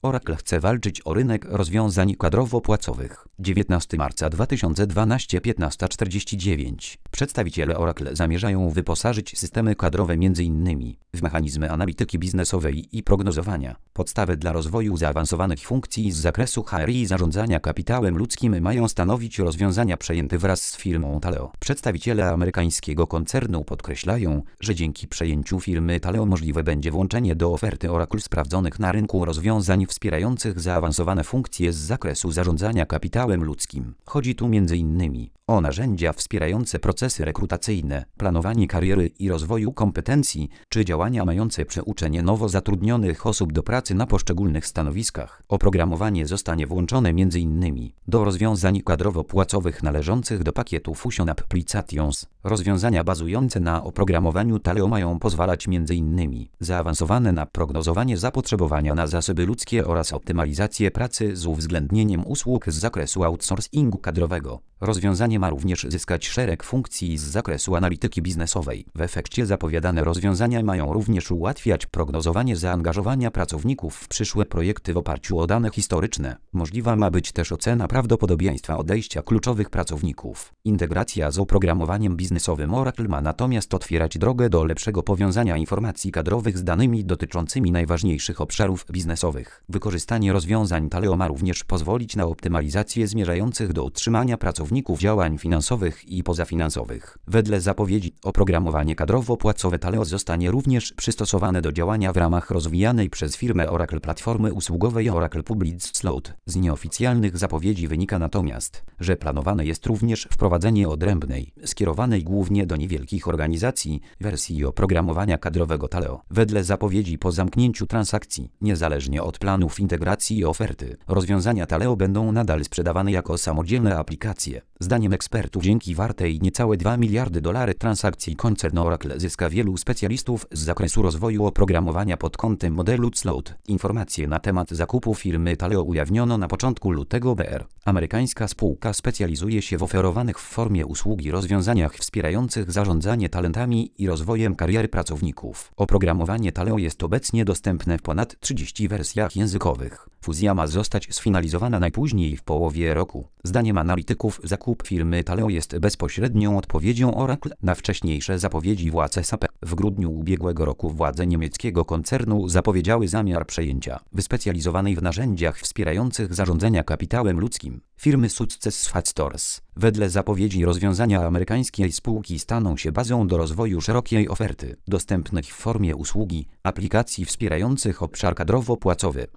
Oracle chce walczyć o rynek rozwiązań kadrowo-płacowych. 19 marca 2012, 15:49. Przedstawiciele Oracle zamierzają wyposażyć systemy kadrowe m.in. w mechanizmy analityki biznesowej i prognozowania. Podstawę dla rozwoju zaawansowanych funkcji z zakresu HR i zarządzania kapitałem ludzkim mają stanowić rozwiązania przejęte wraz z firmą Taleo. Przedstawiciele amerykańskiego koncernu podkreślają, że dzięki przejęciu firmy Taleo możliwe będzie włączenie do oferty Oracle sprawdzonych na rynku rozwiązań wspierających zaawansowane funkcje z zakresu zarządzania kapitałem ludzkim. Chodzi tu m.in. o narzędzia wspierające procesy rekrutacyjne, planowanie kariery i rozwoju kompetencji, czy działania mające przyuczenie nowo zatrudnionych osób do pracy na poszczególnych stanowiskach. Oprogramowanie zostanie włączone m.in. do rozwiązań kadrowo-płacowych należących do pakietu Fusion Applications. Rozwiązania bazujące na oprogramowaniu Taleo mają pozwalać m.in. zaawansowane na prognozowanie zapotrzebowania na zasoby ludzkie oraz optymalizację pracy z uwzględnieniem usług z zakresu outsourcingu kadrowego. Rozwiązanie ma również zyskać szereg funkcji z zakresu analityki biznesowej. W efekcie zapowiadane rozwiązania mają również ułatwiać prognozowanie zaangażowania pracowników w przyszłe projekty w oparciu o dane historyczne. Możliwa ma być też ocena prawdopodobieństwa odejścia kluczowych pracowników. Integracja z oprogramowaniem biznesowym Oracle ma natomiast otwierać drogę do lepszego powiązania informacji kadrowych z danymi dotyczącymi najważniejszych obszarów biznesowych. Wykorzystanie rozwiązań Taleo ma również pozwolić na optymalizację zmierzających do utrzymania pracowników działań finansowych i pozafinansowych. Wedle zapowiedzi oprogramowanie kadrowo-płacowe Taleo zostanie również przystosowane do działania w ramach rozwijanej przez firmę Oracle platformy usługowej Oracle Public Cloud. Z nieoficjalnych zapowiedzi wynika natomiast, że planowane jest również wprowadzenie odrębnej, skierowanej głównie do niewielkich organizacji, wersji oprogramowania kadrowego Taleo. Wedle zapowiedzi po zamknięciu transakcji, niezależnie od planów integracji i oferty, rozwiązania Taleo będą nadal sprzedawane jako samodzielne aplikacje. Zdaniem ekspertów dzięki wartej niecałe $2 miliardy transakcji koncern Oracle zyska wielu specjalistów z zakresu rozwoju oprogramowania pod kątem modelu cloud. Informacje na temat zakupu firmy Taleo ujawniono na początku lutego br. Amerykańska spółka specjalizuje się w oferowanych w formie usługi rozwiązaniach wspierających zarządzanie talentami i rozwojem kariery pracowników. Oprogramowanie Taleo jest obecnie dostępne w ponad 30 wersjach językowych. Fuzja ma zostać sfinalizowana najpóźniej w połowie roku. Zdaniem analityków zakup firmy Taleo jest bezpośrednią odpowiedzią Oracle na wcześniejsze zapowiedzi władz SAP. W grudniu ubiegłego roku władze niemieckiego koncernu zapowiedziały zamiar przejęcia wyspecjalizowanej w narzędziach wspierających zarządzania kapitałem ludzkim firmy SuccessFactors. Wedle zapowiedzi rozwiązania amerykańskiej spółki staną się bazą do rozwoju szerokiej oferty, dostępnych w formie usługi, aplikacji wspierających obszar kadrowo-płacowy.